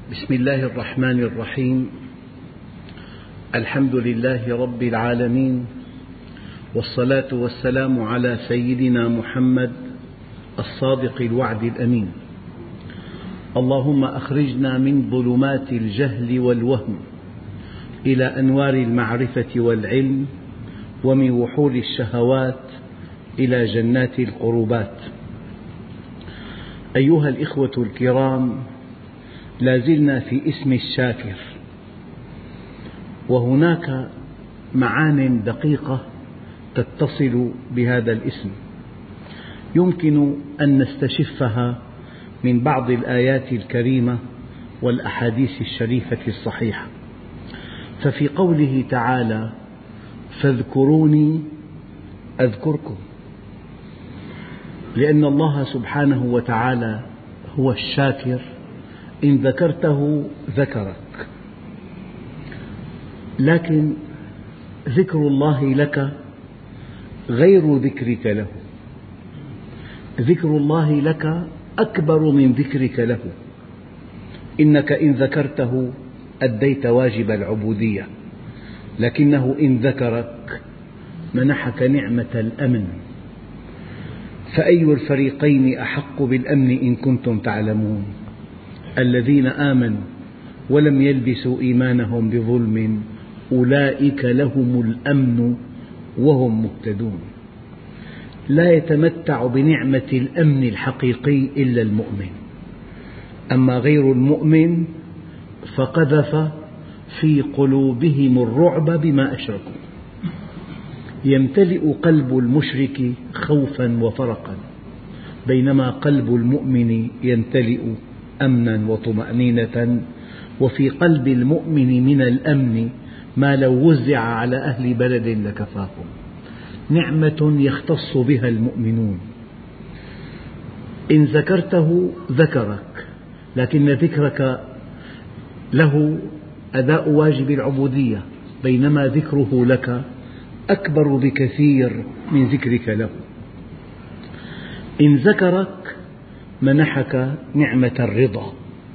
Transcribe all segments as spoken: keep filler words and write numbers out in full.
بسم الله الرحمن الرحيم. الحمد لله رب العالمين، والصلاة والسلام على سيدنا محمد الصادق الوعد الأمين. اللهم أخرجنا من ظلمات الجهل والوهم إلى أنوار المعرفة والعلم، ومن وحول الشهوات إلى جنات القربات. أيها الإخوة الكرام، لا زلنا في اسم الشاكر، وهناك معان دقيقة تتصل بهذا الاسم يمكن أن نستشفها من بعض الآيات الكريمة والأحاديث الشريفة الصحيحة. ففي قوله تعالى: فاذكروني أذكركم، لأن الله سبحانه وتعالى هو الشاكر، إن ذكرته ذكرك. لكن ذكر الله لك غير ذكرك له، ذكر الله لك أكبر من ذكرك له. إنك إن ذكرته أديت واجب العبودية، لكنه إن ذكرك منحك نعمة الأمن. فأي الفريقين أحق بالأمن إن كنتم تعلمون؟ الذين آمنوا ولم يلبسوا إيمانهم بظلم أولئك لهم الأمن وهم مهتدون. لا يتمتع بنعمة الأمن الحقيقي إلا المؤمن، أما غير المؤمن فقذف في قلوبهم الرعب بما أشركوا. يمتلئ قلب المشرك خوفا وفرقا، بينما قلب المؤمن يمتلئ أمنا وطمأنينة. وفي قلب المؤمن من الأمن ما لو وزع على أهل بلد لكفاهم. نعمة يختص بها المؤمنون. إن ذكرته ذكرك، لكن ذكرك له أداء واجب العبودية، بينما ذكره لك أكبر بكثير من ذكرك له. إن ذكرك منحك نعمة الرضا.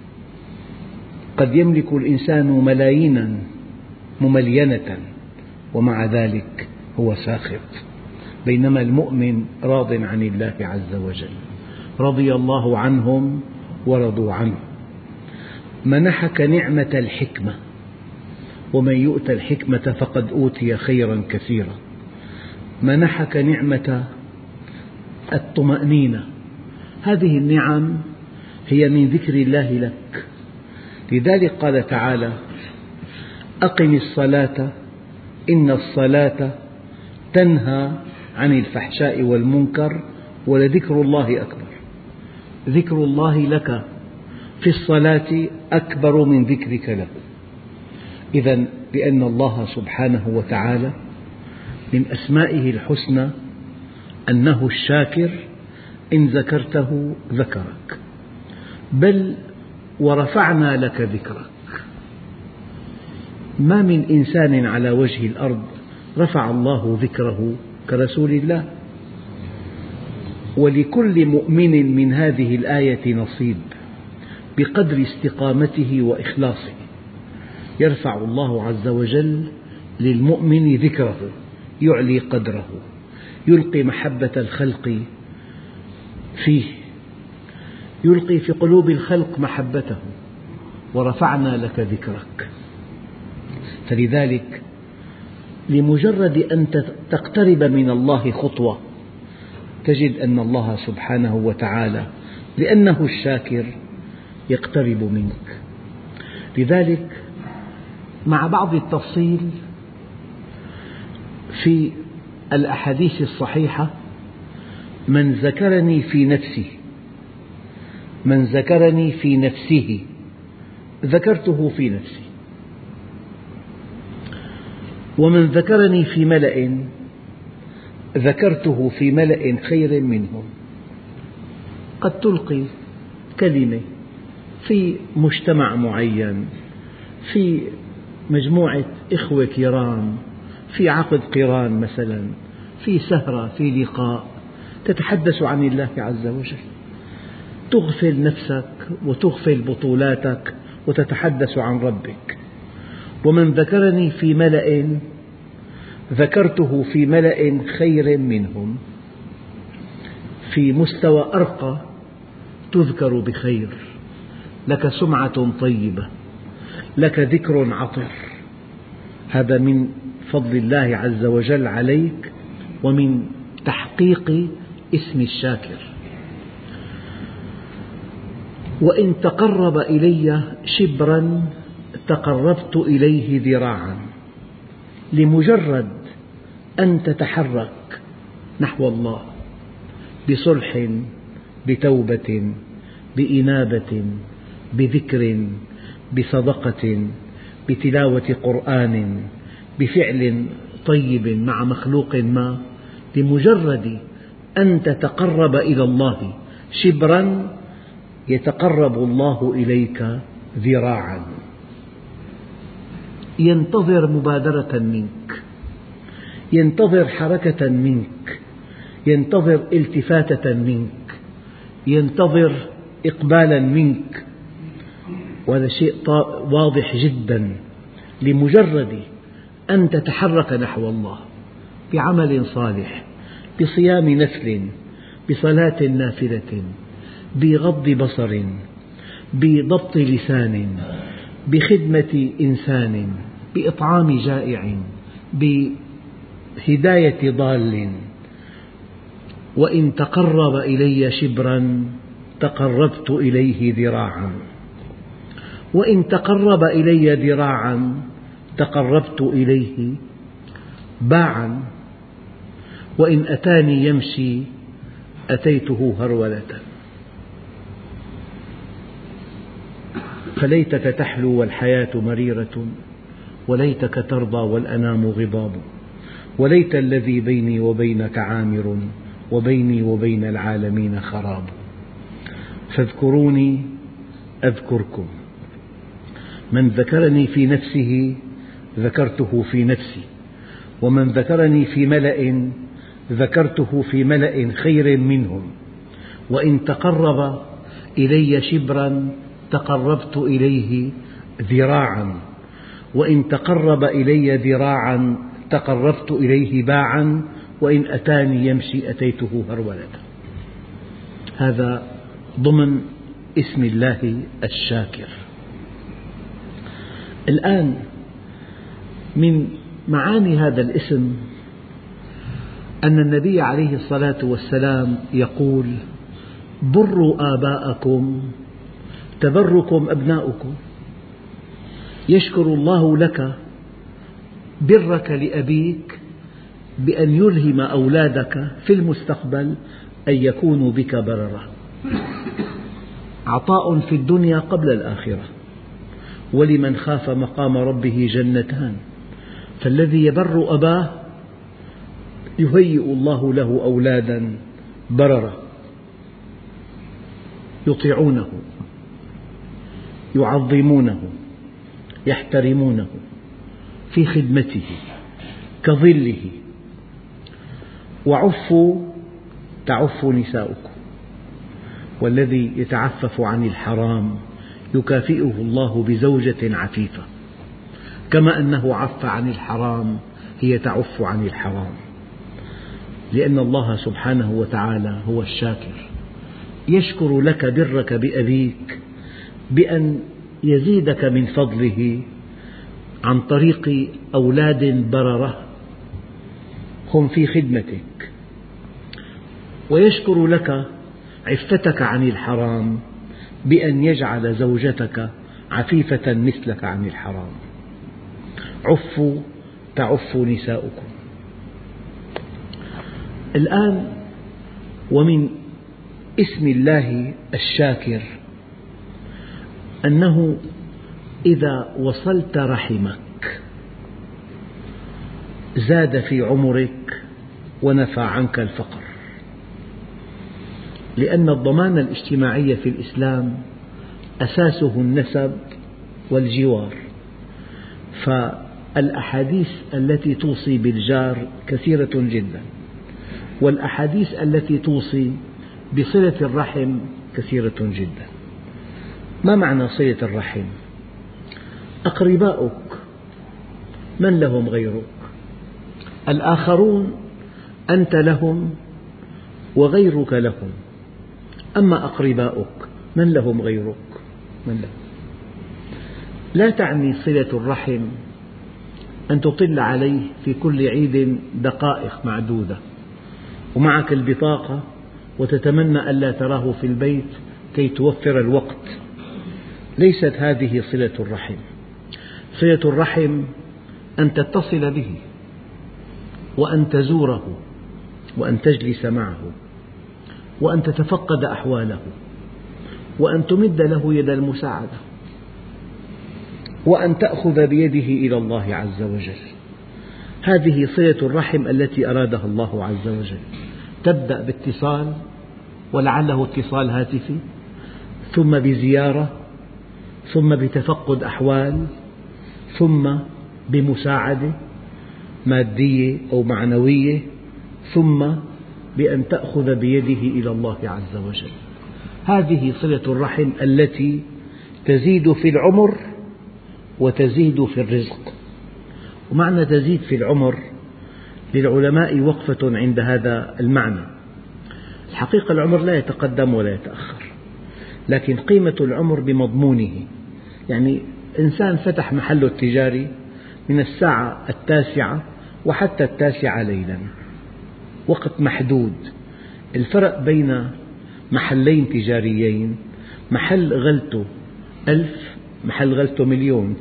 قد يملك الإنسان ملايينا مملينة ومع ذلك هو ساخط، بينما المؤمن راض عن الله عز وجل. رضي الله عنهم ورضوا عنه. منحك نعمة الحكمة، ومن يؤت الحكمة فقد أوتي خيرا كثيرا. منحك نعمة الطمأنينة. هذه النعم هي من ذكر الله لك. لذلك قال تعالى: أقم الصلاة إن الصلاة تنهى عن الفحشاء والمنكر ولذكر الله أكبر. ذكر الله لك في الصلاة أكبر من ذكرك له. إذن لأن الله سبحانه وتعالى من أسمائه الحسنى أنه الشاكر، إن ذكرته ذكرك، بل ورفعنا لك ذكرك. ما من إنسان على وجه الأرض رفع الله ذكره كرسول الله. ولكل مؤمن من هذه الآية نصيب بقدر استقامته وإخلاصه. يرفع الله عز وجل للمؤمن ذكره، يعلي قدره، يلقي محبة الخلق فيه، يلقي في قلوب الخلق محبته. ورفعنا لك ذكرك. فلذلك لمجرد أن تقترب من الله خطوة تجد أن الله سبحانه وتعالى لأنه الشاكر يقترب منك. لذلك مع بعض التفصيل في الأحاديث الصحيحة: من ذكرني في نفسه من ذكرني في نفسه ذكرته في نفسي، ومن ذكرني في ملأ ذكرته في ملأ خير منهم. قد تلقي كلمة في مجتمع معين، في مجموعة إخوة كرام، في عقد قران مثلا، في سهرة، في لقاء، تتحدث عن الله عز وجل، تغفل نفسك وتغفل بطولاتك وتتحدث عن ربك. ومن ذكرني في ملأ ذكرته في ملأ خير منهم، في مستوى أرقى تذكر بخير، لك سمعة طيبة، لك ذكر عطر. هذا من فضل الله عز وجل عليك ومن تحقيق اسم الشاكر. وإن تقرب إلي شبرا تقربت إليه ذراعا. لمجرد أن تتحرك نحو الله بصلح، بتوبة، بإنابة، بذكر، بصدقة، بتلاوة قرآن، بفعل طيب مع مخلوق ما، لمجرد أن تتقرب إلى الله شبرا يتقرب الله إليك ذراعا. ينتظر مبادرة منك، ينتظر حركة منك، ينتظر التفاتة منك، ينتظر إقبالا منك. وهذا شيء واضح جدا. لمجرد أن تتحرك نحو الله بعمل صالح، بصيام نفل، بصلاة نافلة، بغض بصر، بضبط لسان، بخدمة إنسان، بإطعام جائع، بهداية ضال. وإن تقرب إلي شبرا تقربت إليه ذراعا، وإن تقرب إلي ذراعا تقربت إليه باعا، وإن أتاني يمشي أتيته هرولة. فليتك تحلو والحياة مريرة، وليتك ترضى والأنام غضاب، وليت الذي بيني وبينك عامر، وبيني وبين العالمين خراب. فاذكروني أذكركم. من ذكرني في نفسه ذكرته في نفسي، ومن ذكرني في ملأ ذكرته في ملأ خير منهم. وإن تقرب إلي شبرا تقربت إليه ذراعا، وإن تقرب إلي ذراعا تقربت إليه باعا، وإن أتاني يمشي أتيته هرولة. هذا ضمن اسم الله الشاكر. الآن من معاني هذا الاسم أن النبي عليه الصلاة والسلام يقول: بروا آباءكم تبركم أبناؤكم. يشكر الله لك برك لأبيك بأن يلهم أولادك في المستقبل أن يكونوا بك بررة. عطاء في الدنيا قبل الآخرة. ولمن خاف مقام ربه جنتان. فالذي يبر أباه يهيئ الله له أولادا بررة يطيعونه، يعظمونه، يحترمونه، في خدمته كظله. وعفوا تعف نساؤكم. والذي يتعفف عن الحرام يكافئه الله بزوجة عفيفة، كما أنه عف عن الحرام هي تعف عن الحرام. لأن الله سبحانه وتعالى هو الشاكر، يشكر لك برك بأبيك بأن يزيدك من فضله عن طريق أولاد بررة هم في خدمتك، ويشكر لك عفتك عن الحرام بأن يجعل زوجتك عفيفة مثلك عن الحرام. عفوا تعف نساؤكم. الآن ومن اسم الله الشاكر أنه إذا وصلت رحمك زاد في عمرك ونفى عنك الفقر. لأن الضمان الاجتماعي في الإسلام أساسه النسب والجوار، فالأحاديث التي توصي بالجار كثيرة جدا، والأحاديث التي توصي بصلة الرحم كثيرة جدا. ما معنى صلة الرحم؟ أقرباؤك من لهم غيرك؟ الآخرون أنت لهم وغيرك لهم، أما أقرباؤك من لهم غيرك؟ من لهم؟ لا تعني صلة الرحم أن تطل عليه في كل عيد دقائق معدودة ومعك البطاقة وتتمنى ألا تراه في البيت كي توفر الوقت. ليست هذه صلة الرحم. صلة الرحم أن تتصل به وأن تزوره وأن تجلس معه وأن تتفقد أحواله وأن تمد له يد المساعدة وأن تأخذ بيده إلى الله عز وجل. هذه صلة الرحم التي أرادها الله عز وجل. تبدأ باتصال ولعله اتصال هاتفي، ثم بزيارة، ثم بتفقد أحوال، ثم بمساعدة مادية أو معنوية، ثم بأن تأخذ بيده إلى الله عز وجل. هذه صلة الرحم التي تزيد في العمر وتزيد في الرزق. ومعنى تزيد في العمر للعلماء وقفة عند هذا المعنى. الحقيقة العمر لا يتقدم ولا يتأخر، لكن قيمة العمر بمضمونه. يعني إنسان فتح محله التجاري من الساعة التاسعة وحتى التاسعة ليلا، وقت محدود. الفرق بين محلين تجاريين، محل غلته ألف، محل غلته مليون.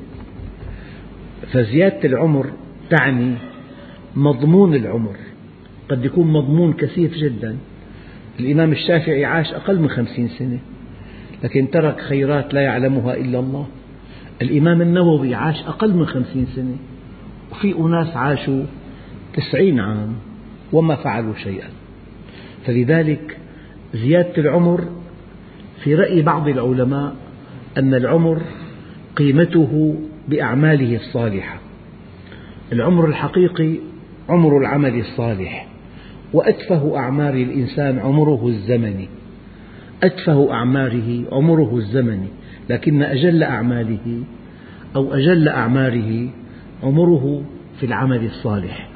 فزيادة العمر تعني مضمون العمر. قد يكون مضمون كثيف جدا. الإمام الشافعي عاش أقل من خمسين سنة لكن ترك خيرات لا يعلمها إلا الله. الإمام النووي عاش أقل من خمسين سنة، وفي أناس عاشوا تسعين عام وما فعلوا شيئا. فلذلك زيادة العمر في رأي بعض العلماء أن العمر قيمته بأعماله الصالحة. العمر الحقيقي عمر العمل الصالح، وأتفه أعمار الإنسان عمره الزمني. أتفه أعماره عمره الزمني، لكن أجل أعماله أو أجل أعماره عمره في العمل الصالح.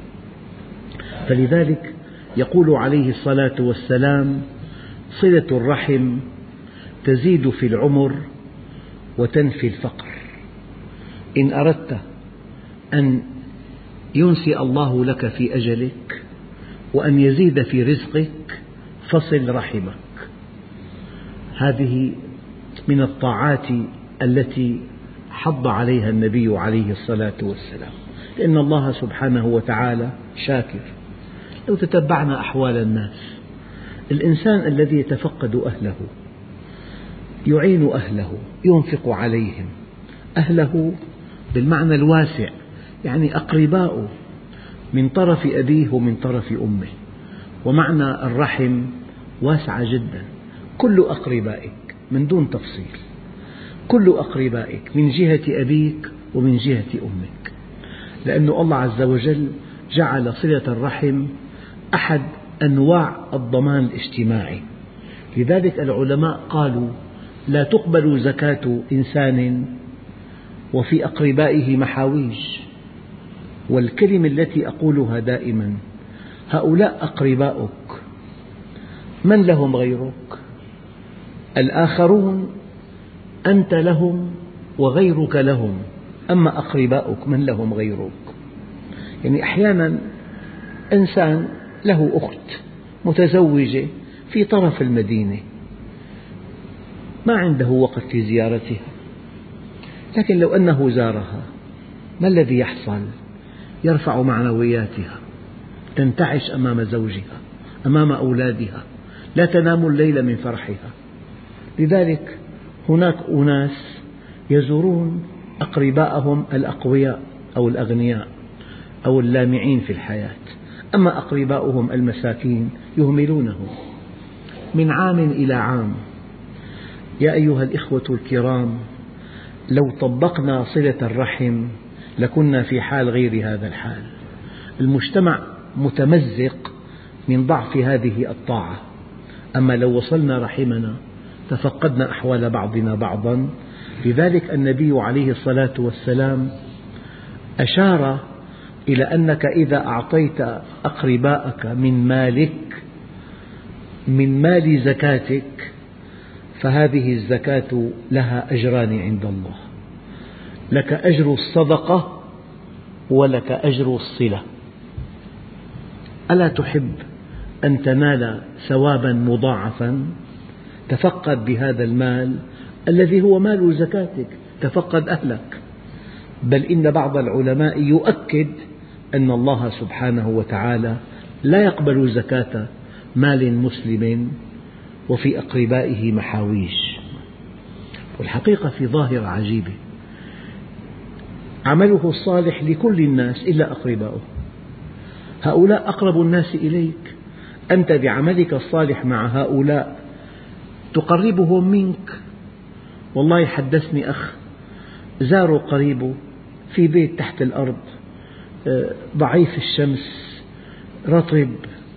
فلذلك يقول عليه الصلاة والسلام: صلة الرحم تزيد في العمر وتنفي الفقر. إن أردت أن ينسئ الله لك في أجلك وأن يزيد في رزقك فصل رحمك. هذه من الطاعات التي حض عليها النبي عليه الصلاة والسلام، لأن الله سبحانه وتعالى شاكر. لو تتبعنا أحوال الناس، الإنسان الذي يتفقد أهله، يعين أهله، ينفق عليهم، أهله بالمعنى الواسع، يعني أقرباؤه من طرف أبيه ومن طرف أمه. ومعنى الرحم واسعة جدا. كل أقربائك من دون تفصيل، كل أقربائك من جهة أبيك ومن جهة أمك، لأن الله عز وجل جعل صلة الرحم أحد أنواع الضمان الاجتماعي. لذلك العلماء قالوا: لا تقبل زكاة إنسان وفي أقربائه محاويج. والكلمة التي أقولها دائما: هؤلاء أقرباؤك من لهم غيرك؟ الآخرون أنت لهم وغيرك لهم، أما أقرباؤك من لهم غيرك؟ يعني أحيانا إنسان له أخت متزوجة في طرف المدينة، ما عنده وقت لزيارتها، لكن لو أنه زارها ما الذي يحصل؟ يرفع معنوياتها، تنتعش أمام زوجها، أمام أولادها، لا تنام الليل من فرحها. لذلك هناك أناس يزورون أقرباءهم الأقوياء أو الأغنياء أو اللامعين في الحياة، أما أقرباؤهم المساكين يهملونهم من عام إلى عام. يا أيها الإخوة الكرام، لو طبقنا صلة الرحم لكنا في حال غير هذا الحال. المجتمع متمزق من ضعف هذه الطاعة. أما لو وصلنا رحمنا، تفقدنا أحوال بعضنا بعضا، لذلك النبي عليه الصلاة والسلام أشار إلى أنك إذا أعطيت أقرباءك من مالك من مال زكاتك فهذه الزكاة لها أجران عند الله، لك أجر الصدقة ولك أجر الصلة. ألا تحب أن تنال ثوابا مضاعفا؟ تفقد بهذا المال الذي هو مال زكاتك، تفقد أهلك. بل إن بعض العلماء يؤكد أن الله سبحانه وتعالى لا يقبل زكاة مال مسلم وفي أقربائه محاويج. والحقيقة في ظاهرة عجيبة، عمله الصالح لكل الناس إلا أقربائه، هؤلاء أقرب الناس إليك، أنت بعملك الصالح مع هؤلاء تقربهم منك. والله حدثني أخ زاروا قريبه في بيت تحت الأرض ضعيف الشمس رطب،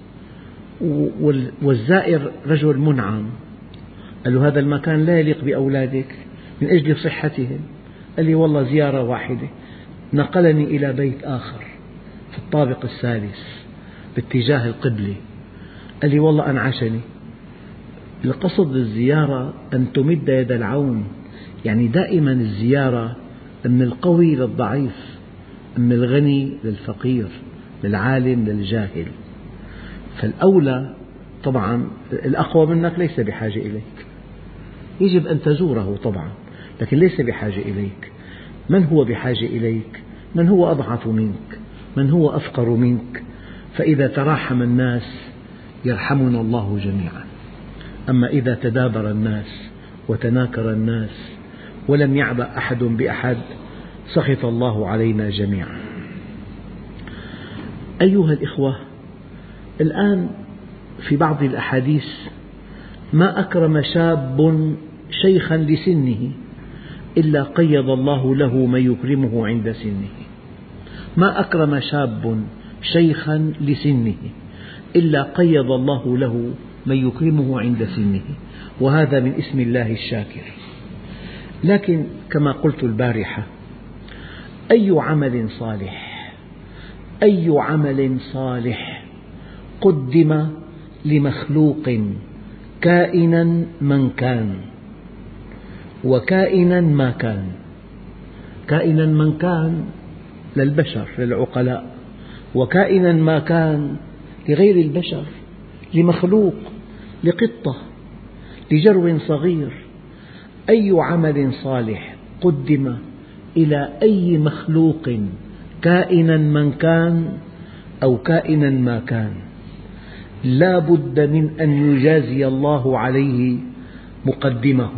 والزائر رجل منعم، قال له هذا المكان لا يليق بأولادك من أجل صحتهم. قال لي والله زيارة واحدة، نقلني إلى بيت آخر في الطابق الثالث باتجاه القبلة، قال لي والله أنعشني. القصد الزيارة أن تمد يد العون، يعني دائما الزيارة من القوي للضعيف، من الغني للفقير، للعالم للجاهل. فالأولى طبعا الأقوى منك ليس بحاجة إليك، يجب أن تزوره طبعا، لكن ليس بحاجة إليك. من هو بحاجة إليك؟ من هو أضعف منك، من هو أفقر منك. فإذا تراحم الناس يرحمنا الله جميعا. أما إذا تدابر الناس وتناكر الناس ولم يعبأ أحد بأحد سخط الله علينا جميعا. أيها الإخوة، الآن في بعض الأحاديث ما أكرم شاب شيخا لسنه إلا قيض الله له من يكرمه عند سنه. ما أكرم شاب شيخا لسنه إلا قيض الله له من يكرمه عند سنه، وهذا من اسم الله الشاكر. لكن كما قلت البارحة، أي عمل صالح أي عمل صالح قدم لمخلوق كائنا من كان وكائنا ما كان. كائنا من كان للبشر للعقلاء، وكائنا ما كان لغير البشر، لمخلوق، لقطة، لجرو صغير. أي عمل صالح قدم إلى أي مخلوق كائنا من كان أو كائنا ما كان لا بد من أن يجازي الله عليه مقدمه،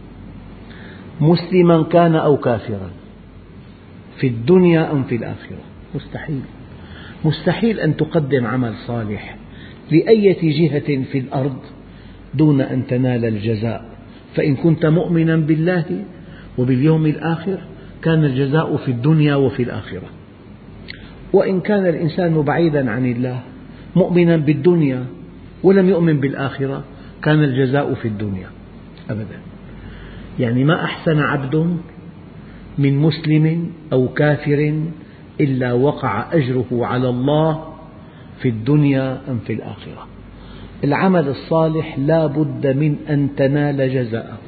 مسلما كان أو كافرا، في الدنيا أم في الآخرة. مستحيل مستحيل أن تقدم عمل صالح لأية جهة في الأرض دون أن تنال الجزاء. فإن كنت مؤمنا بالله وباليوم الآخر كان الجزاء في الدنيا وفي الآخرة. وإن كان الإنسان بعيدا عن الله مؤمنا بالدنيا ولم يؤمن بالآخرة كان الجزاء في الدنيا أبدا. يعني ما أحسن عبد من مسلم أو كافر إلا وقع أجره على الله في الدنيا أم في الآخرة. العمل الصالح لا بد من أن تنال جزاءه.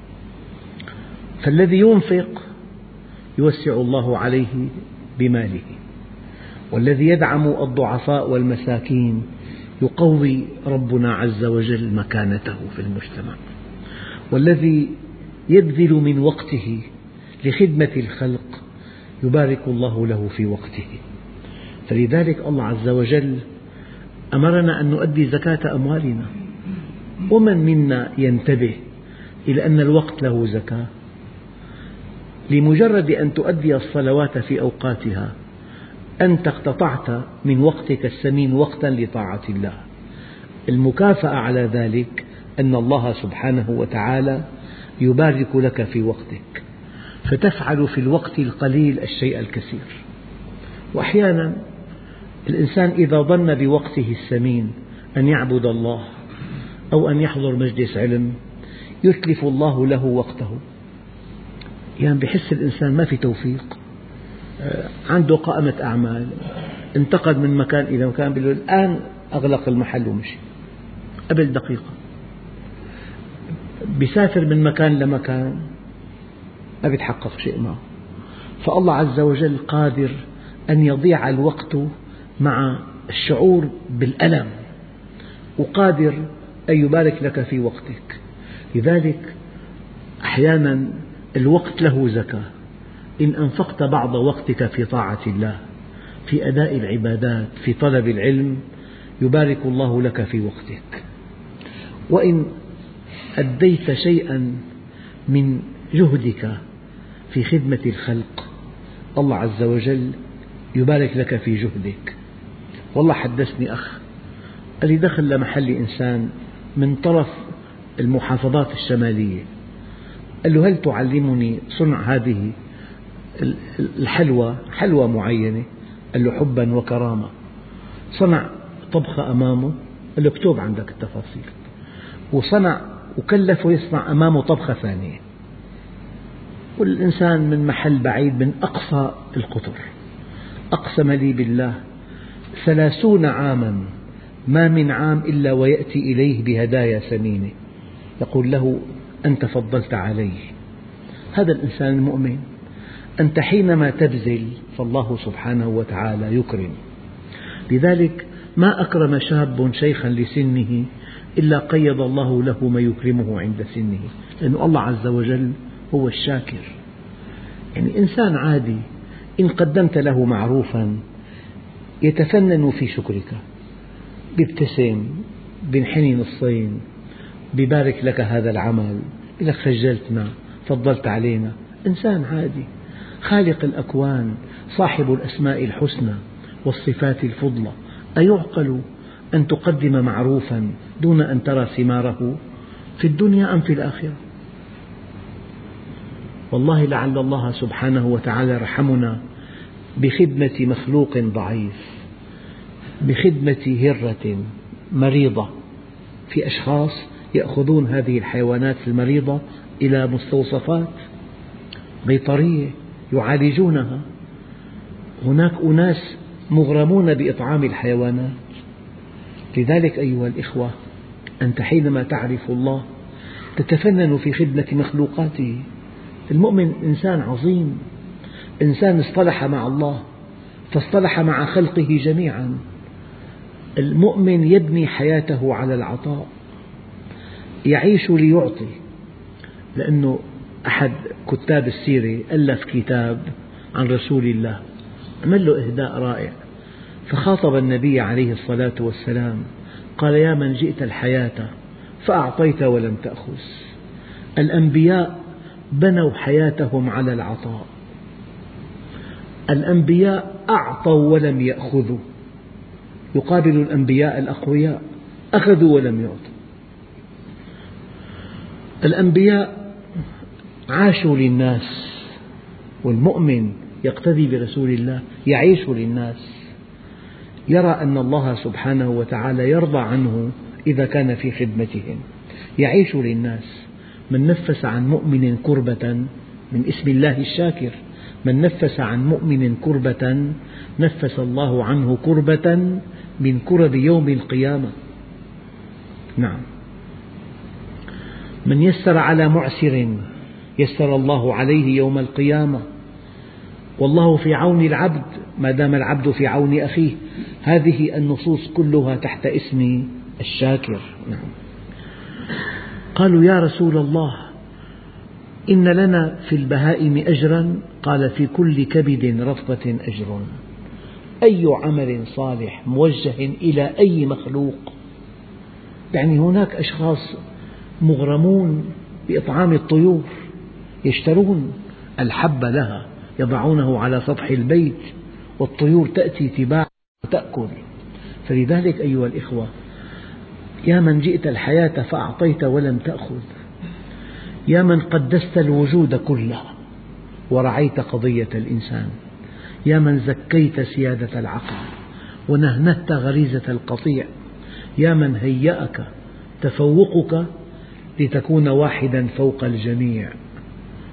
فالذي ينفق يوسع الله عليه بماله، والذي يدعم الضعفاء والمساكين يقوي ربنا عز وجل مكانته في المجتمع، والذي يبذل من وقته لخدمة الخلق يبارك الله له في وقته. فلذلك الله عز وجل أمرنا أن نؤدي زكاة أموالنا. ومن منا ينتبه إلى أن الوقت له زكاة؟ لمجرد أن تؤدي الصلوات في أوقاتها أنت اقتطعت من وقتك الثمين وقتا لطاعة الله. المكافأة على ذلك أن الله سبحانه وتعالى يبارك لك في وقتك، فتفعل في الوقت القليل الشيء الكثير. وأحيانا الإنسان إذا ظن بوقته الثمين أن يعبد الله أو أن يحضر مجلس علم يتلف الله له وقته، يعني بحس الإنسان ما في توفيق، عنده قائمة أعمال، انتقل من مكان إلى مكان، بيقول الآن أغلق المحل ومشي قبل دقيقة. بيسافر من مكان لمكان ما بيتحقق شيء معه. فالله عز وجل قادر أن يضيع الوقت مع الشعور بالألم، وقادر أن يبارك لك في وقتك. لذلك أحيانا الوقت له زكاة. إن أنفقت بعض وقتك في طاعة الله، في أداء العبادات، في طلب العلم، يبارك الله لك في وقتك. وإن أديت شيئا من جهدك في خدمة الخلق، الله عز وجل يبارك لك في جهدك. والله حدثني أخ قال لي دخل لمحل إنسان من طرف المحافظات الشمالية، قال له هل تعلمني صنع هذه الحلوى، حلوى معينة؟ قال له حبا وكرامة. صنع طبخة أمامه، قال له اكتب عندك التفاصيل، وصنع وكلفه يصنع أمامه طبخة ثانية. والإنسان من محل بعيد من أقصى القطر أقسم لي بالله ثلاثون عاما ما من عام إلا ويأتي إليه بهدايا ثمينة، يقول له أنت فضلت علي. هذا الإنسان المؤمن. أنت حينما تبذل فالله سبحانه وتعالى يكرم. لذلك ما أكرم شاب شيخا لسنه إلا قيض الله له ما يكرمه عند سنه، لأن الله عز وجل هو الشاكر. يعني إنسان عادي إن قدمت له معروفا يتفنن في شكرك، بيبتسم، بينحني نصين، بيبارك لك هذا العمل، يقول لك خجلتنا، فضلت علينا. إنسان عادي. خالق الأكوان صاحب الأسماء الحسنى والصفات الفضلى، أيعقل أن تقدم معروفا دون أن ترى ثماره في الدنيا أم في الآخرة؟ والله لعل الله سبحانه وتعالى يرحمنا بخدمة مخلوق ضعيف، بخدمة هرة مريضة. في أشخاص يأخذون هذه الحيوانات المريضة إلى مستوصفات بيطرية يعالجونها. هناك أناس مغرمون بإطعام الحيوانات. لذلك أيها الإخوة، أنت حينما تعرف الله تتفنن في خدمة مخلوقاته. المؤمن إنسان عظيم، إنسان اصطلح مع الله فاصطلح مع خلقه جميعا. المؤمن يبني حياته على العطاء، يعيش ليعطي. لأنه أحد كتاب السيرة ألف كتاب عن رسول الله، عمل له إهداء رائع، فخاطب النبي عليه الصلاة والسلام قال يا من جئت الحياة فأعطيت ولم تأخذ. الأنبياء بنوا حياتهم على العطاء، الأنبياء أعطوا ولم يأخذوا، يقابل الأنبياء الأقوياء أخذوا ولم يعطوا. الأنبياء عاشوا للناس، والمؤمن يقتدي برسول الله يعيش للناس، يرى أن الله سبحانه وتعالى يرضى عنه إذا كان في خدمتهم، يعيش للناس. من نفس عن مؤمن كربة، من اسم الله الشاكر، من نفس عن مؤمن كربة نفس الله عنه كربة من كرب يوم القيامة. نعم، من يسر على معسر يسر الله عليه يوم القيامة. والله في عون العبد ما دام العبد في عون أخيه. هذه النصوص كلها تحت اسم الشاكر. نعم. قالوا يا رسول الله إن لنا في البهائم أجرا؟ قال في كل كبد رطبة أجر. أي عمل صالح موجه إلى أي مخلوق. يعني هناك أشخاص مغرمون بإطعام الطيور، يشترون الحب لها يضعونه على سطح البيت والطيور تأتي تباع وتأكل. فلذلك أيها الإخوة، يا من جئت الحياة فأعطيت ولم تأخذ، يا من قدست الوجود كله ورعيت قضية الإنسان، يا من زكيت سيادة العقل ونهنهت غريزة القطيع، يا من هيأك تفوقك لتكون واحدا فوق الجميع.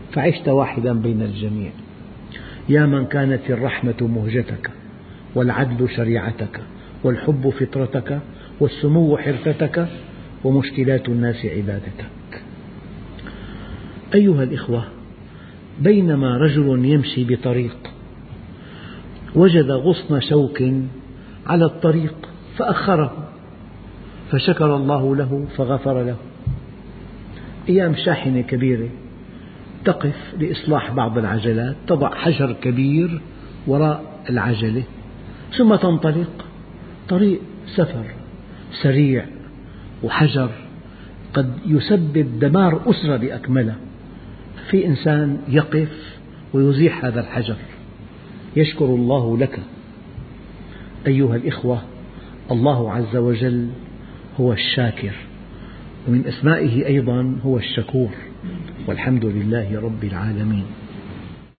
فعشت واحدا بين الجميع. يا من كانت الرحمة مهجتك، والعدل شريعتك، والحب فطرتك، والسمو حرفتك، ومشكلات الناس عبادتك. أيها الإخوة، بينما رجل يمشي بطريق وجد غصن شوك على الطريق فأخره، فشكر الله له فغفر له. أيام شاحنة كبيرة تقف لإصلاح بعض العجلات، تضع حجر كبير وراء العجلة ثم تنطلق. طريق سفر سريع وحجر قد يسبب دمار أسرة بأكملها، في إنسان يقف ويزيح هذا الحجر، يشكر الله لك. أيها الإخوة، الله عز وجل هو الشاكر، ومن أسمائه أيضا هو الشكور، والحمد لله رب العالمين.